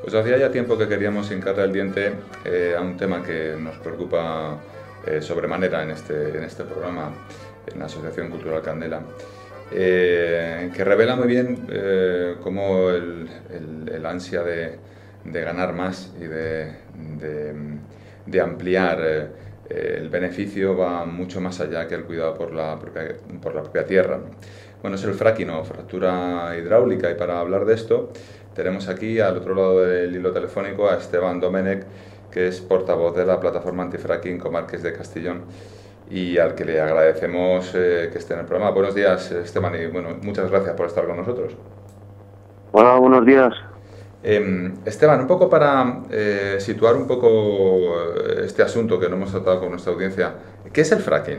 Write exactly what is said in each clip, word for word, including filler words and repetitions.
Pues hacía ya tiempo que queríamos hincarle el diente eh, a un tema que nos preocupa eh, sobremanera en este, en este programa, en la Asociación Cultural Candela, eh, que revela muy bien eh, cómo el, el, el ansia de, de ganar más y de, de, de ampliar eh, el beneficio va mucho más allá que el cuidado por la propia, por la propia tierra. Bueno, es el fracking o fractura hidráulica, y para hablar de esto tenemos aquí al otro lado del hilo telefónico a Esteban Domenech, que es portavoz de la plataforma antifracking Comarques de Castellón y al que le agradecemos eh, que esté en el programa. Buenos días, Esteban, y bueno, muchas gracias por estar con nosotros. Hola, buenos días. Eh, Esteban, un poco para eh, situar un poco este asunto que no hemos tratado con nuestra audiencia, ¿qué es el fracking?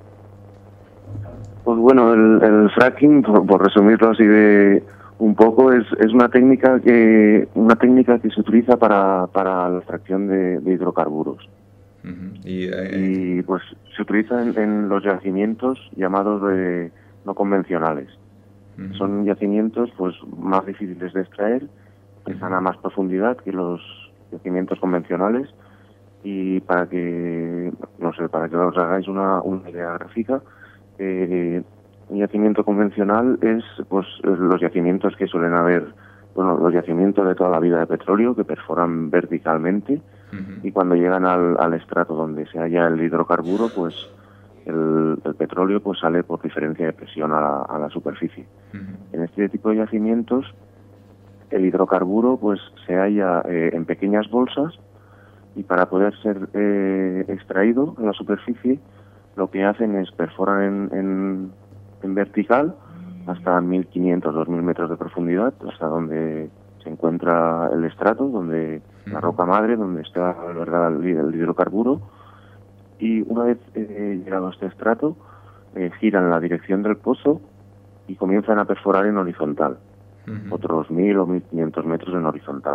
Pues bueno, el, el fracking, por, por resumirlo así de un poco, es, es una técnica que una técnica que se utiliza para, para la extracción de, de hidrocarburos. Uh-huh. y, eh, y pues se utiliza en, en los yacimientos llamados de no convencionales. Uh-huh. Son yacimientos pues más difíciles de extraer, que están a más profundidad que los yacimientos convencionales. Y para que, no sé, para que os hagáis una, una idea gráfica, eh, un yacimiento convencional es pues los yacimientos que suelen haber, bueno, los yacimientos de toda la vida de petróleo que perforan verticalmente, uh-huh. y cuando llegan al, al estrato donde se halla el hidrocarburo, pues el, el petróleo pues sale por diferencia de presión a la, a la superficie. Uh-huh. En este tipo de yacimientos, el hidrocarburo pues se halla eh, en pequeñas bolsas, y para poder ser eh, extraído en la superficie, lo que hacen es perforar en, en, en vertical hasta mil quinientos, dos mil metros de profundidad, hasta donde se encuentra el estrato, donde la roca madre, donde está albergada el, el hidrocarburo, y una vez eh, llegado a este estrato, eh, giran la dirección del pozo y comienzan a perforar en horizontal, uh-huh. otros mil o mil quinientos metros en horizontal.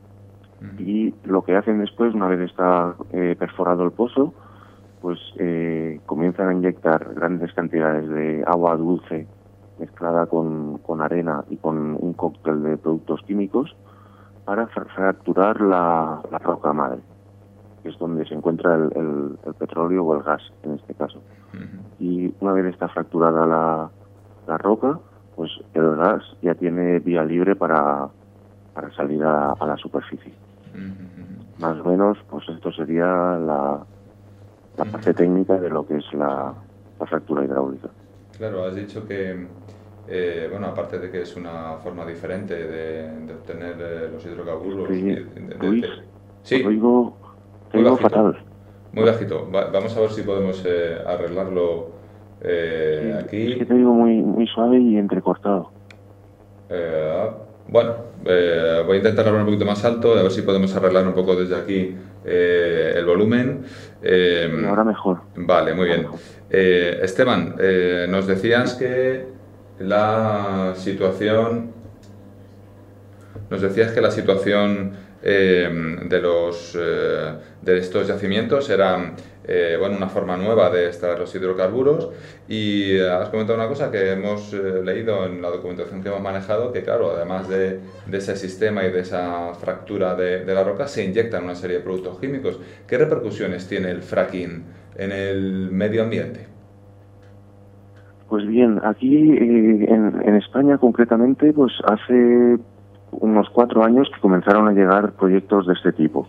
Y lo que hacen después, una vez está eh, perforado el pozo, pues eh, comienzan a inyectar grandes cantidades de agua dulce mezclada con, con arena y con un cóctel de productos químicos para fracturar la, la roca madre, que es donde se encuentra el, el, el petróleo o el gas, en este caso. Uh-huh. Y una vez está fracturada la, la roca, pues el gas ya tiene vía libre para, para salir a, a la superficie. Uh-huh. Más o menos, pues esto sería la, la parte uh-huh. técnica de lo que es la, la fractura hidráulica. Claro, has dicho que, eh, bueno, aparte de que es una forma diferente de, de obtener eh, los hidrocarburos... Sí, de, de, de, Luis, de, sí. Lo digo, muy bajito, fatal. Muy bajito. Va, vamos a ver si podemos eh, arreglarlo eh, sí, aquí. Es que te digo muy, muy suave y entrecortado. Eh, Bueno, eh, voy a intentar hablar un poquito más alto, a ver si podemos arreglar un poco desde aquí eh, el volumen. Eh, y ahora mejor. Vale, muy bien. Eh, Esteban, eh, nos decías que la situación, nos decías que la situación eh, de los eh, de estos yacimientos era eh, bueno, una forma nueva de extraer los hidrocarburos, y has comentado una cosa que hemos eh, leído en la documentación que hemos manejado, que claro, además de, de ese sistema y de esa fractura de, de la roca, se inyectan una serie de productos químicos. ¿Qué repercusiones tiene el fracking en el medio ambiente? Pues bien, aquí eh, en, en España concretamente, pues hace unos cuatro años que comenzaron a llegar proyectos de este tipo.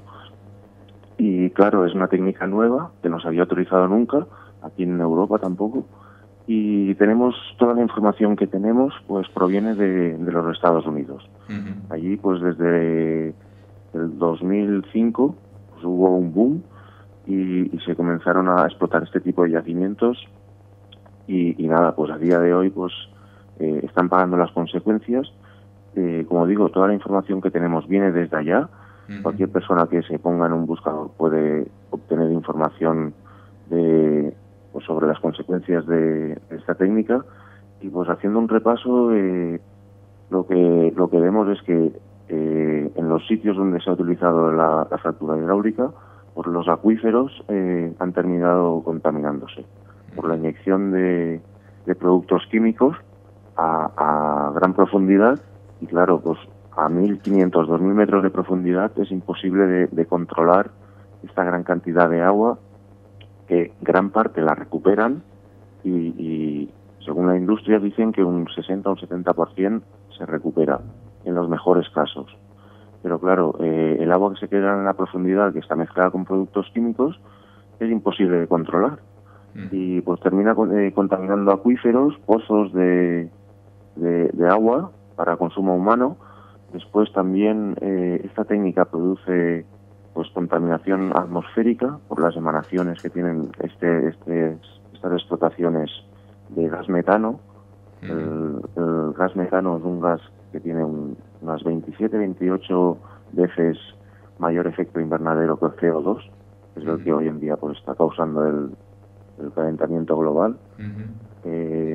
Y claro, es una técnica nueva que no se había autorizado nunca, aquí en Europa tampoco, y tenemos toda la información que tenemos pues proviene de, de los Estados Unidos. Uh-huh. Allí pues desde el dos mil cinco pues, hubo un boom y, y se comenzaron a explotar este tipo de yacimientos y, y nada, pues a día de hoy pues eh, están pagando las consecuencias. Eh, como digo, toda la información que tenemos viene desde allá. Uh-huh. Cualquier persona que se ponga en un buscador puede obtener información de, pues, sobre las consecuencias de, de esta técnica. Y pues haciendo un repaso, eh, lo que lo que vemos es que eh, en los sitios donde se ha utilizado la, la fractura hidráulica, pues los acuíferos eh, han terminado contaminándose por la inyección de, de productos químicos a, a gran profundidad. Y claro, pues a mil quinientos, dos mil metros de profundidad es imposible de, de controlar esta gran cantidad de agua, que gran parte la recuperan y, y según la industria dicen que un sesenta o un setenta por ciento se recupera en los mejores casos. Pero claro, eh, el agua que se queda en la profundidad, que está mezclada con productos químicos, es imposible de controlar. Mm. Y pues termina eh, contaminando acuíferos, pozos de, de, de agua para consumo humano. Después también eh, esta técnica produce pues contaminación atmosférica por las emanaciones que tienen este, este, estas explotaciones de gas metano. Mm. El, el gas metano es un gas que tiene un, unas veintisiete, veintiocho veces mayor efecto invernadero que el C O dos, que es el que hoy en día pues está causando el, el calentamiento global. Uh-huh. Eh,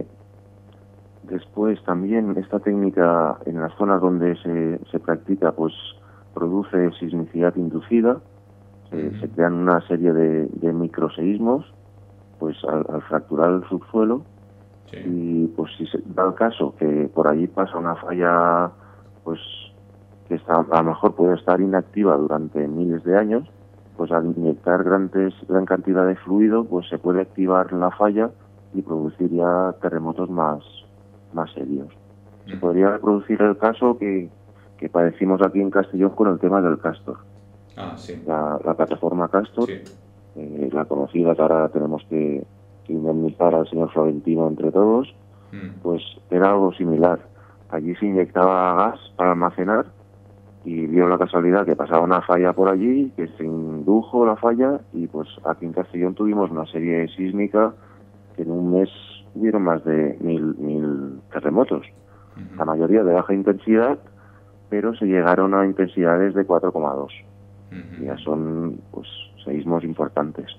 después también esta técnica en las zonas donde se, se practica pues produce sismicidad inducida, se, uh-huh. se crean una serie de, de microseísmos pues al, al fracturar el subsuelo. Sí. Y pues si se da el caso que por allí pasa una falla pues que está, a lo mejor puede estar inactiva durante miles de años, pues al inyectar grandes, gran cantidad de fluido pues se puede activar la falla y producir ya terremotos más, más serios. Mm. Se podría reproducir el caso que, que padecimos aquí en Castellón con el tema del Castor. Ah, sí. La, la plataforma Castor, sí. eh, la conocida que ahora tenemos que indemnizar al señor Florentino entre todos, mm. pues era algo similar. Allí se inyectaba gas para almacenar y dio la casualidad que pasaba una falla por allí, que se indujo la falla y pues aquí en Castellón tuvimos una serie sísmica que en un mes hubieron más de mil, mil terremotos. Mm. La mayoría de baja intensidad, pero se llegaron a intensidades de cuatro coma dos. Mm. Ya son pues seísmos importantes.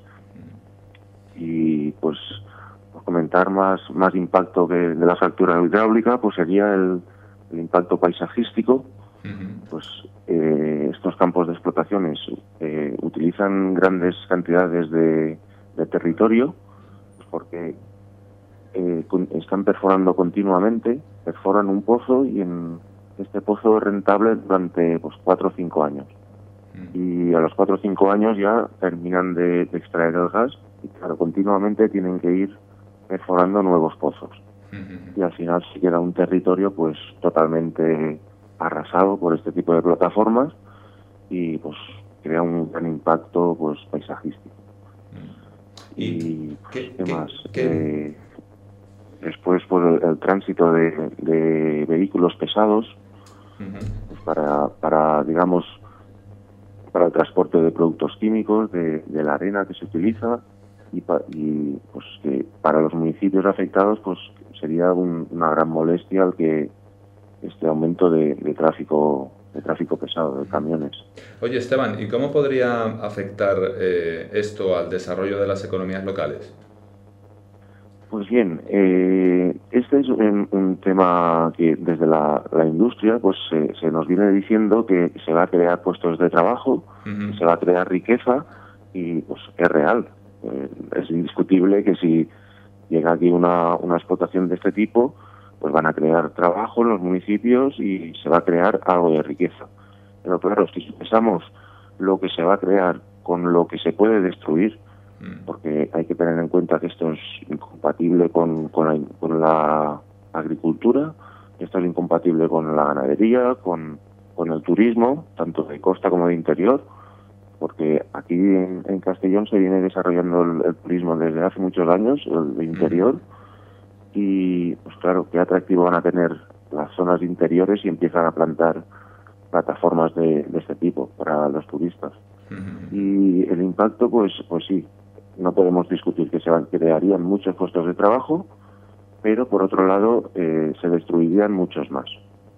Y pues por comentar más más impacto que de la fractura hidráulica, pues sería el, el impacto paisajístico. Uh-huh. Pues eh, estos campos de explotaciones eh, utilizan grandes cantidades de, de territorio, pues porque eh, con, están perforando continuamente, perforan un pozo y en este pozo es rentable durante pues cuatro o cinco años. Uh-huh. Y a los cuatro o cinco años ya terminan de, de extraer el gas. Y claro, continuamente tienen que ir perforando nuevos pozos. Uh-huh. Y al final se queda un territorio pues totalmente arrasado por este tipo de plataformas y pues crea un gran impacto pues paisajístico. Uh-huh. Y, y ¿qué, ¿qué más? ¿qué? Eh, después por el, el tránsito de, de vehículos pesados, uh-huh. pues para, para digamos para el transporte de productos químicos, de, de la arena que se utiliza. Y, pa, y pues que para los municipios afectados pues sería un, una gran molestia el que este aumento de, de tráfico de tráfico pesado de camiones. Oye Esteban, ¿y cómo podría afectar eh, esto al desarrollo de las economías locales? Pues bien, eh, este es un, un tema que desde la, la industria pues se, se nos viene diciendo que se va a crear puestos de trabajo, uh-huh. se va a crear riqueza y pues es real. Eh, es indiscutible que si llega aquí una, una explotación de este tipo, pues van a crear trabajo en los municipios y se va a crear algo de riqueza. Pero claro, si pensamos lo que se va a crear con lo que se puede destruir, mm. porque hay que tener en cuenta que esto es incompatible con, con, la, con la agricultura, esto es incompatible con la ganadería, con, con el turismo, tanto de costa como de interior, porque aquí en, en Castellón se viene desarrollando el, el turismo desde hace muchos años, el de interior, y pues claro, qué atractivo van a tener las zonas interiores y empiezan a plantar plataformas de, de este tipo para los turistas. Uh-huh. Y el impacto, pues pues sí, no podemos discutir que se van, crearían muchos puestos de trabajo, pero por otro lado eh, se destruirían muchos más.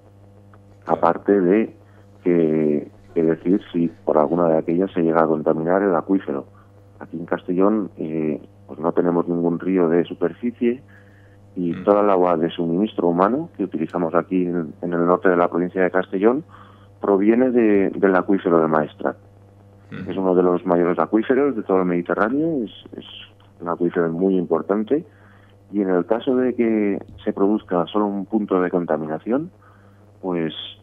Aparte de que que decir si por alguna de aquellas se llega a contaminar el acuífero. Aquí en Castellón eh, pues no tenemos ningún río de superficie y mm. toda el agua de suministro humano que utilizamos aquí en, en el norte de la provincia de Castellón proviene de, del acuífero de Maestrat. Mm. Es uno de los mayores acuíferos de todo el Mediterráneo, es, es un acuífero muy importante y en el caso de que se produzca solo un punto de contaminación, pues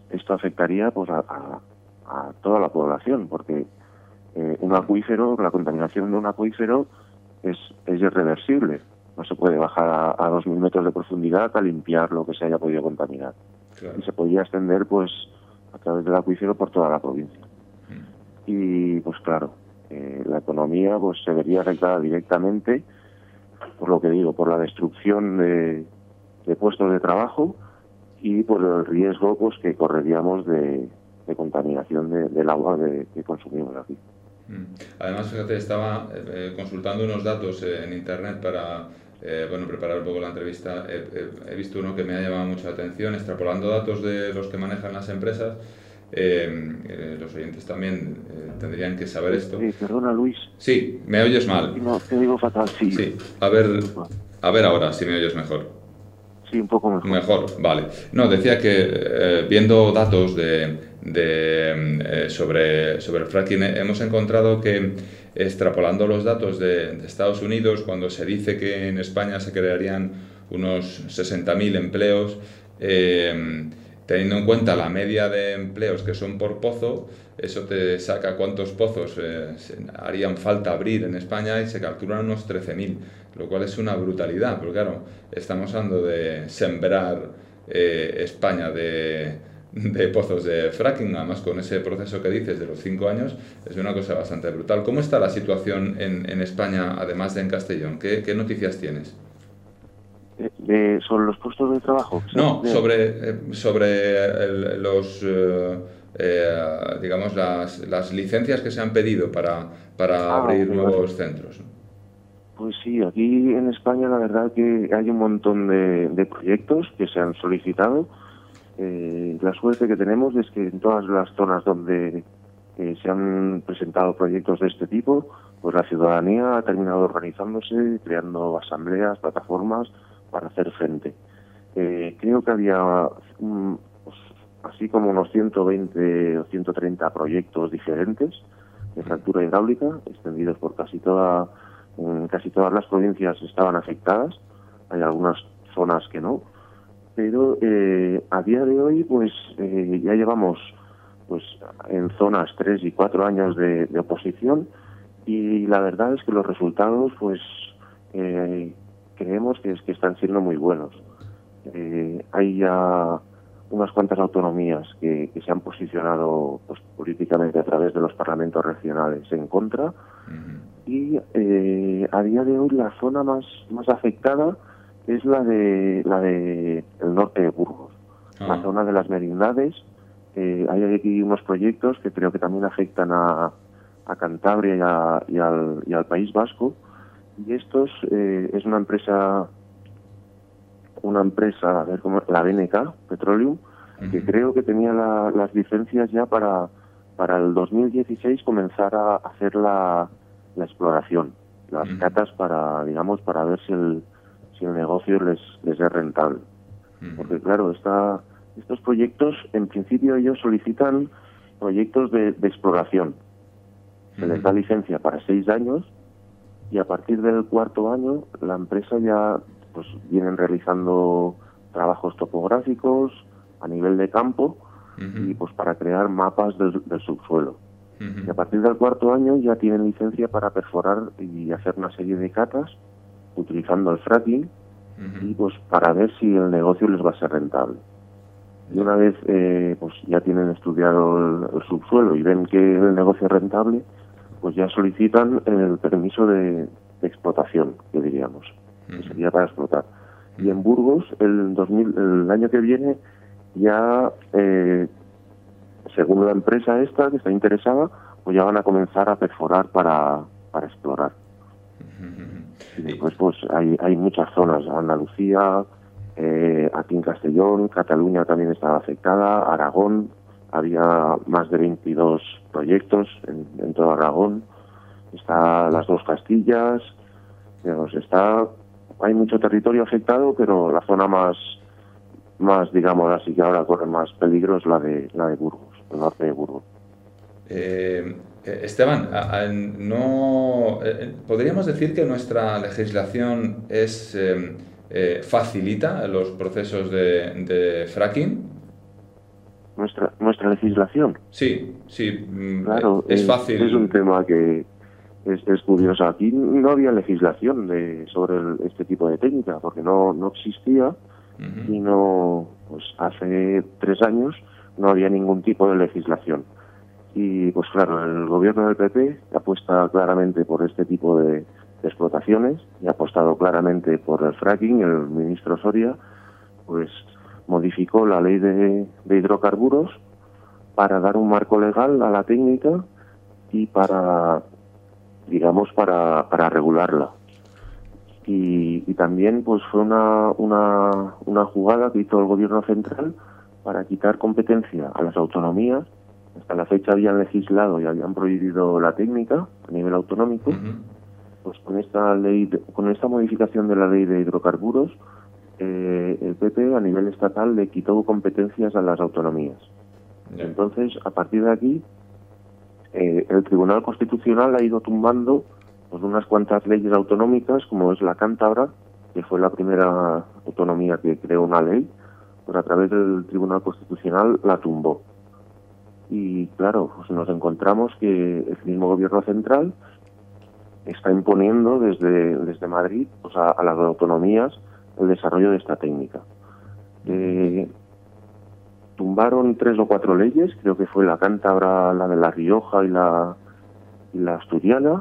esto afectaría pues a, a, a toda la población, porque eh, un acuífero, la contaminación de un acuífero es, es irreversible. No se puede bajar a, a dos mil metros de profundidad a limpiar lo que se haya podido contaminar. Claro. Y se podría extender pues a través del acuífero por toda la provincia. Mm. Y pues claro, eh, la economía pues se vería afectada directamente, por lo que digo, por la destrucción de, de puestos de trabajo y por el riesgo pues que correríamos de, de contaminación de, del agua de, que consumimos aquí. Además, fíjate, estaba eh, consultando unos datos eh, en internet para eh, bueno, preparar un poco la entrevista. He, he, he visto uno que me ha llamado mucho la atención, extrapolando datos de los que manejan las empresas. Eh, eh, los oyentes también eh, tendrían que saber esto. Sí, perdona, Luis. Sí, ¿me oyes mal? No, te digo fatal, sí. Sí, a ver, a ver ahora si me oyes mejor. Sí, un poco mejor. Mejor, vale. No, decía que eh, viendo datos de, de, eh, sobre, sobre el fracking, hemos encontrado que, extrapolando los datos de, de Estados Unidos, cuando se dice que en España se crearían unos sesenta mil empleos, eh, teniendo en cuenta la media de empleos que son por pozo, eso te saca cuántos pozos eh, harían falta abrir en España y se calculan unos trece mil, lo cual es una brutalidad, porque claro, estamos hablando de sembrar eh, España de, de pozos de fracking, además con ese proceso que dices de los cinco años, es una cosa bastante brutal. ¿Cómo está la situación en, en España, además de en Castellón? ¿Qué, qué noticias tienes? De, ¿Sobre los puestos de trabajo? No, sobre, sobre el, los, eh, eh, digamos, las, las licencias que se han pedido para, para ah, abrir nuevos vale. centros. Pues sí, aquí en España la verdad que hay un montón de, de proyectos que se han solicitado. Eh, la suerte que tenemos es que en todas las zonas donde eh, se han presentado proyectos de este tipo, pues la ciudadanía ha terminado organizándose, creando asambleas, plataformas, para hacer frente. Eh, creo que había um, pues, así como unos ciento veinte o ciento treinta proyectos diferentes de fractura hidráulica, extendidos por casi toda, um, casi todas las provincias estaban afectadas. Hay algunas zonas que no, pero eh, a día de hoy pues eh, ya llevamos pues en zonas tres y cuatro años de, de oposición, y la verdad es que los resultados pues eh, creemos que, es, que están siendo muy buenos. Eh, hay ya unas cuantas autonomías que, que se han posicionado pues, políticamente a través de los parlamentos regionales en contra, uh-huh. y eh, a día de hoy la zona más, más afectada es la de la de el norte de Burgos, uh-huh. la zona de las merindades. Eh, hay aquí unos proyectos que creo que también afectan a, a Cantabria y, a, y, al, y al País Vasco. Y estos eh, es una empresa, una empresa, a ver cómo, la B N K Petroleum, uh-huh. que creo que tenía la, las licencias ya para para el dos mil dieciséis comenzar a hacer la, la exploración, las uh-huh. catas para, digamos, para ver si el si el negocio les les es rentable, uh-huh. porque claro, esta, estos proyectos, en principio ellos solicitan proyectos de, de exploración, se uh-huh. les da licencia para seis años. Y a partir del cuarto año, la empresa ya pues vienen realizando trabajos topográficos a nivel de campo, uh-huh. y pues para crear mapas del, del subsuelo. Uh-huh. Y a partir del cuarto año ya tienen licencia para perforar y hacer una serie de catas utilizando el fracking, uh-huh. y pues para ver si el negocio les va a ser rentable. Y una vez eh, pues ya tienen estudiado el, el subsuelo y ven que el negocio es rentable, pues ya solicitan el permiso de, de explotación, que diríamos, uh-huh. que sería para explotar. Y en Burgos, el, dos mil, el año que viene, ya, eh, según la empresa esta que está interesada, pues ya van a comenzar a perforar para, para explorar. Uh-huh. Y después, pues hay, hay muchas zonas, Andalucía, eh, aquí en Castellón, Cataluña también estaba afectada, Aragón. Había más de veintidós proyectos en, en todo Aragón. Está las dos Castillas. Digamos, está, hay mucho territorio afectado, pero la zona más, más digamos así que ahora corre más peligro es la de la de Burgos, el norte de Burgos. Eh, Esteban, a, a, no eh, podríamos decir que nuestra legislación es eh, eh, facilita los procesos de, de fracking. nuestra nuestra legislación. Sí, sí, claro, es, es fácil. Es un tema que es, es curioso. Aquí no había legislación de, sobre el, este tipo de técnica, porque no, no existía. Uh-huh. Y no, pues hace tres años no había ningún tipo de legislación. Y pues claro, el gobierno del P P apuesta claramente por este tipo de, de explotaciones y ha apostado claramente por el fracking. El ministro Soria pues modificó la ley de, de hidrocarburos para dar un marco legal a la técnica y para, digamos, para, para regularla. Y, y también pues fue una, una, una jugada que hizo el gobierno central para quitar competencia a las autonomías. Hasta la fecha habían legislado y habían prohibido la técnica a nivel autonómico. Uh-huh. Pues con esta ley, de, con esta modificación de la ley de hidrocarburos, eh, el P P a nivel estatal le quitó competencias a las autonomías. Yeah. Entonces, a partir de aquí, eh, el Tribunal Constitucional ha ido tumbando pues unas cuantas leyes autonómicas, como es la cántabra, que fue la primera autonomía que creó una ley, pues a través del Tribunal Constitucional la tumbó. Y claro, pues nos encontramos que el mismo gobierno central está imponiendo desde, desde Madrid pues a, a las autonomías el desarrollo de esta técnica. Eh, tumbaron tres o cuatro leyes, creo que fue la cántabra, la de La Rioja y la, y la asturiana,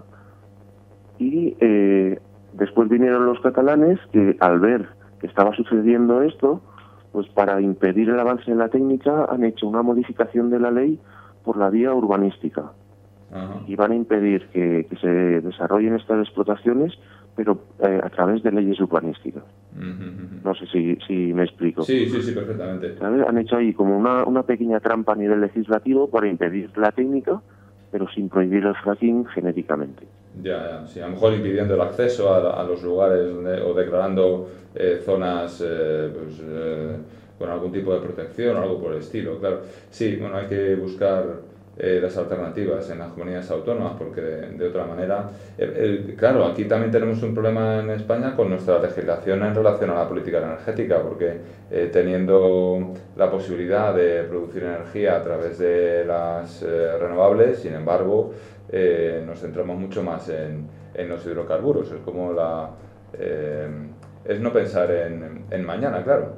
y eh, después vinieron los catalanes que al ver que estaba sucediendo esto, pues para impedir el avance en la técnica han hecho una modificación de la ley por la vía urbanística. Uh-huh. Y van a impedir que, que se desarrollen estas explotaciones, pero eh, a través de leyes urbanísticas. Uh-huh. No sé si, si me explico. Sí, sí, sí, perfectamente. ¿Sabes? Han hecho ahí como una, una pequeña trampa a nivel legislativo para impedir la técnica, pero sin prohibir el fracking genéricamente. Ya, ya, sí, a lo mejor impidiendo el acceso a, a los lugares donde, o declarando eh, zonas eh, pues, eh, con algún tipo de protección o algo por el estilo, claro. Sí, bueno, hay que buscar eh, las alternativas en las comunidades autónomas porque de, de otra manera... Eh, eh, claro, aquí también tenemos un problema en España con nuestra legislación en relación a la política energética porque eh, teniendo la posibilidad de producir energía a través de las eh, renovables, sin embargo... Eh, nos centramos mucho más en, en los hidrocarburos. Es como la... Eh, es no pensar en, en mañana, claro.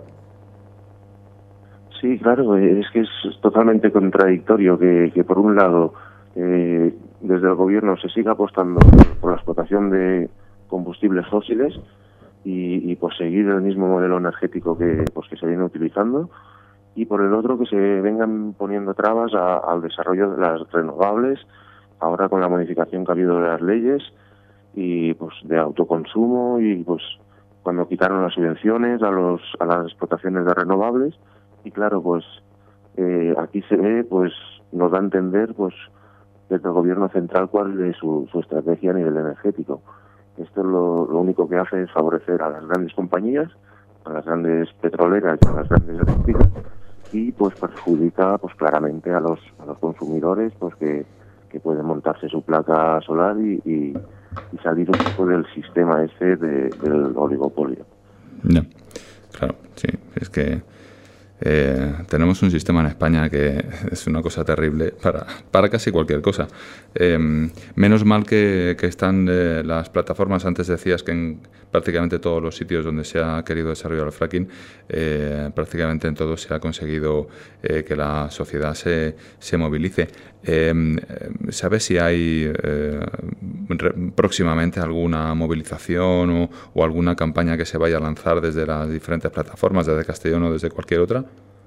Sí, claro, es que es totalmente contradictorio que, que por un lado, eh, desde el gobierno se siga apostando por la explotación de combustibles fósiles y, y por seguir el mismo modelo energético que, pues, que se viene utilizando, y por el otro que se vengan poniendo trabas a, al desarrollo de las renovables, ahora con la modificación que ha habido de las leyes y pues de autoconsumo y pues cuando quitaron las subvenciones a los a las explotaciones de renovables y claro pues eh, aquí se ve pues nos da a entender pues desde el gobierno central cuál es su, su estrategia a nivel energético. Esto es lo, lo único que hace es favorecer a las grandes compañías, a las grandes petroleras y a las grandes eléctricas y pues perjudica pues claramente a los a los consumidores pues que que pueden montarse su placa solar y, y, y salir un poco del sistema ese de, del oligopolio. No, claro, sí, es que eh, tenemos un sistema en España que es una cosa terrible para, para casi cualquier cosa. Eh, menos mal que, que están eh, las plataformas, antes decías que en prácticamente todos los sitios donde se ha querido desarrollar el fracking, eh, prácticamente en todos se ha conseguido eh, que la sociedad se, se movilice. Eh, ¿Sabes si hay eh, re, próximamente alguna movilización o, o alguna campaña que se vaya a lanzar desde las diferentes plataformas, desde Castellón o desde cualquier otra?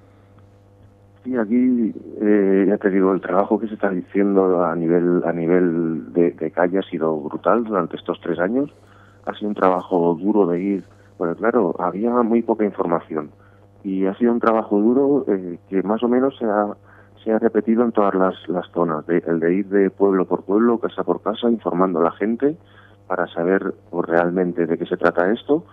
Sí, aquí eh, ya te digo, el trabajo que se está haciendo a nivel a nivel de, de calle ha sido brutal durante estos tres años. Ha sido un trabajo duro de ir, bueno, claro, había muy poca información y ha sido un trabajo duro eh, que más o menos se ha, se ha repetido en todas las, las zonas, de, el de ir de pueblo por pueblo, casa por casa, informando a la gente para saber pues, realmente de qué se trata esto.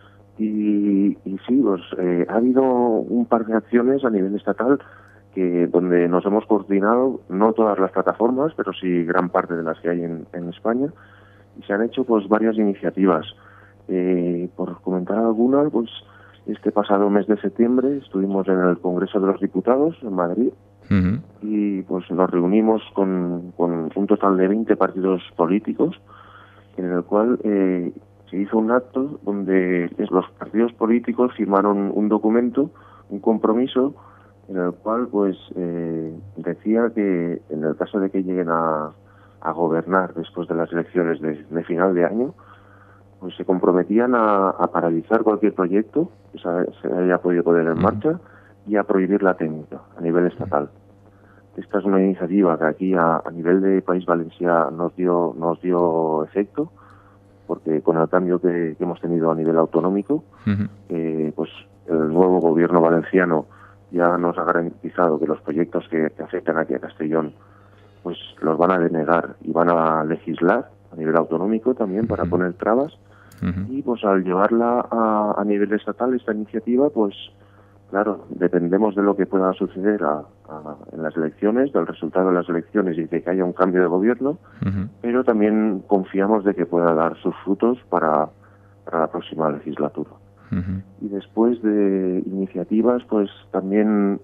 Y, y sí, pues eh, ha habido un par de acciones a nivel estatal que donde nos hemos coordinado, no todas las plataformas, pero sí gran parte de las que hay en, en España, y se han hecho pues varias iniciativas. Eh, por comentar algunas, pues este pasado mes de septiembre estuvimos en el Congreso de los Diputados en Madrid. Uh-huh. Y pues nos reunimos con, con un total de veinte partidos políticos, en el cual eh, se hizo un acto donde los partidos políticos firmaron un documento, un compromiso, en el cual pues eh, decía que en el caso de que lleguen a, a gobernar después de las elecciones de, de final de año, pues se comprometían a, a paralizar cualquier proyecto que se, se haya podido poner en marcha y a prohibir la técnica a nivel estatal. Esta es una iniciativa que aquí a, a nivel de País Valencià nos dio nos dio efecto, porque con el cambio que, que hemos tenido a nivel autonómico, uh-huh. eh, pues el nuevo gobierno valenciano ya nos ha garantizado que los proyectos que, que afectan aquí a Castellón pues los van a denegar y van a legislar a nivel autonómico también para uh-huh. poner trabas. Uh-huh. Y pues al llevarla a, a nivel estatal esta iniciativa, pues claro, dependemos de lo que pueda suceder a, a, en las elecciones, del resultado de las elecciones y de que haya un cambio de gobierno, uh-huh. pero también confiamos de que pueda dar sus frutos para, para la próxima legislatura. Uh-huh. Y después de iniciativas, pues también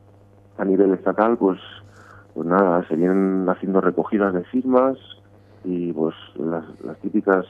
a nivel estatal, pues, pues nada, se vienen haciendo recogidas de firmas y pues las, las típicas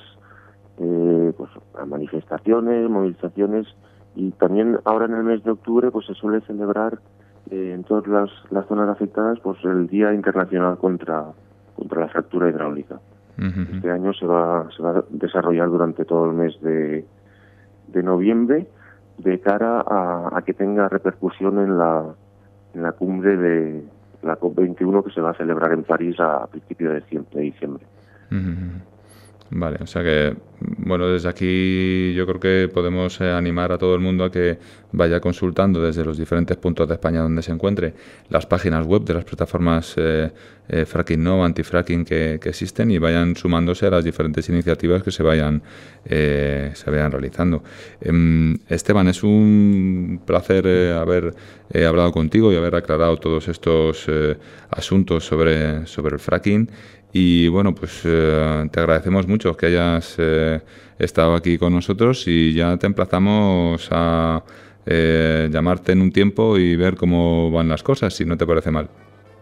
eh, pues manifestaciones, movilizaciones. Y también ahora en el mes de octubre pues se suele celebrar eh, en todas las, las zonas afectadas pues el Día Internacional contra contra la fractura hidráulica. Uh-huh. Este año se va se va a desarrollar durante todo el mes de, de noviembre de cara a, a que tenga repercusión en la en la cumbre de la COP veintiuno que se va a celebrar en París a principios de diciembre. Uh-huh. Vale, o sea que, bueno, desde aquí yo creo que podemos eh, animar a todo el mundo a que vaya consultando desde los diferentes puntos de España donde se encuentre las páginas web de las plataformas eh, eh, Fracking No, Anti-Fracking que, que existen y vayan sumándose a las diferentes iniciativas que se vayan eh, se vayan realizando. Eh, Esteban, es un placer eh, haber eh, hablado contigo y haber aclarado todos estos eh, asuntos sobre, sobre el fracking. Y bueno, pues eh, te agradecemos mucho que hayas eh, estado aquí con nosotros y ya te emplazamos a eh, llamarte en un tiempo y ver cómo van las cosas, si no te parece mal.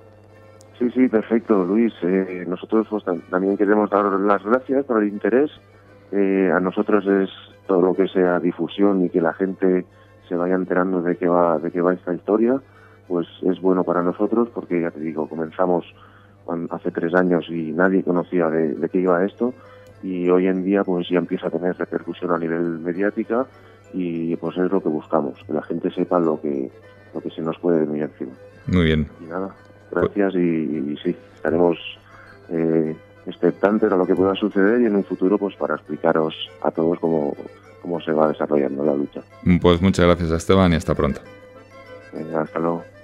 Sí, sí, perfecto, Luis. Eh, nosotros pues, también queremos dar las gracias por el interés. Eh, a nosotros es todo lo que sea difusión y que la gente se vaya enterando de qué va, de qué va esta historia, pues es bueno para nosotros porque, ya te digo, comenzamos hace tres años y nadie conocía de, de qué iba esto y hoy en día pues ya empieza a tener repercusión a nivel mediática y pues es lo que buscamos, que la gente sepa lo que lo que se nos puede venir encima. Muy bien. Y nada, gracias y, y sí, estaremos eh, expectantes a lo que pueda suceder y en un futuro pues para explicaros a todos cómo, cómo se va desarrollando la lucha. Pues muchas gracias, Esteban, y hasta pronto. Venga, hasta luego.